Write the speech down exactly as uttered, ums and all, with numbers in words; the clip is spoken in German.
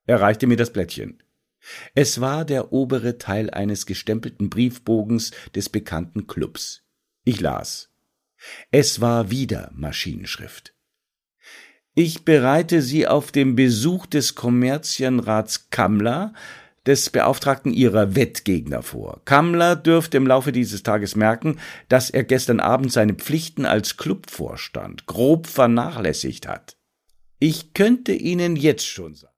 Er reichte mir das Blättchen. Es war der obere Teil eines gestempelten Briefbogens des bekannten Clubs. Ich las. Es war wieder Maschinenschrift. Ich bereite Sie auf den Besuch des Kommerzienrats Kammler, des Beauftragten Ihrer Wettgegner vor. Kammler dürfte im Laufe dieses Tages merken, dass er gestern Abend seine Pflichten als Clubvorstand grob vernachlässigt hat. Ich könnte Ihnen jetzt schon sagen,